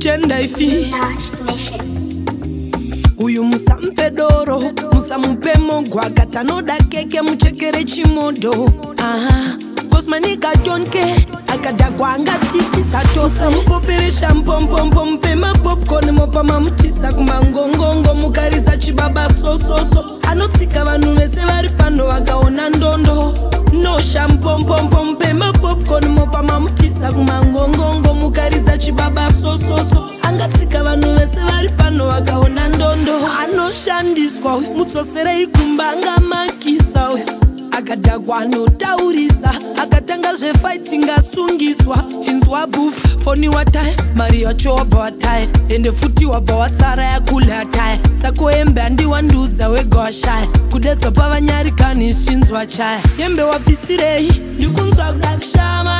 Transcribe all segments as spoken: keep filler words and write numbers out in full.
gender ifi uyu musampedoro musamupe mogwa katanoda keke muchekere chimodo aha kosmanika jonke akada kwanga titi satosa mpopere shampompompo mpema popcorn mopama mutisa kumangongongo mukariza chibaba sososo anotsika vanhu vese vari pano vakaona ndondo no shampompompo mpema popcorn mopama mutisa kumangongongo mukariza chibaba sososo angatsika vanhu vese vari pano vakaona ndondo anoshandiswa mutsoserei kumbanga makisa akadagwa anotaurisa akatanga zvefighting asungiswa inzwa boob foni watai mari yacho wabva watai ende futi wabva watsara yakula tai sako yembe andiwandudza wega washaya kudedzwa pavanyarikani shinzwa chaya yembe wabvisirei ndikunzwa kuda kushama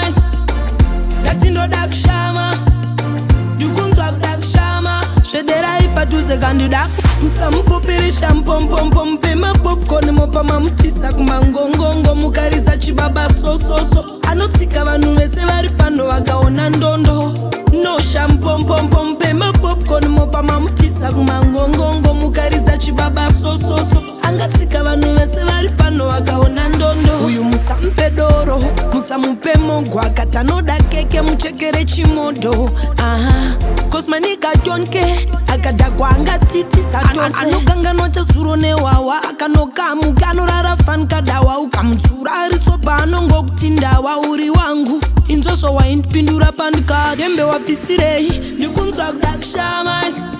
ndati ndoda kushama ndikunzwa kuda kushama svederai padhuze kandida musamupopere shampompompo mpema popcorn mopama mutisa kumangongongo mukaridza chibaba sososo anotsika vanhu vese vari pano vakaona ndondo no shampompompo mpema popcorn mopama mutisa kumangongongo mukaridza chibaba sososo angatsika vanhu vese vari pano vakaona ndondo uyu musampedoro musamupe mogwa katanoda keke muchekere chimodo aha kosmanika jonke akadagwa angatiti satose anokanganwa chazuro newawa akanokamuka anorara fan kadawa ukamutsura arisopa anongokuti ndawa uri wangu inzvozvo waindipindura pandikati yembe wabvisirei ndikunzwa kuda kushama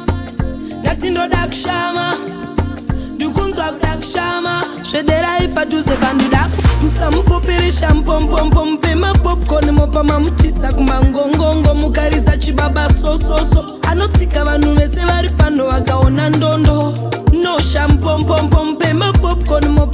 ndati ndoda kushama ndikunzwa kuda kushama svederai padhuze kandida musamupopere shampompompo mpema popcorn mopama mutisa kumangongongo mukaridza chibaba sososo anotsika vanhu vese vari pano vakaona ndondo no shampompompo mpema popcorn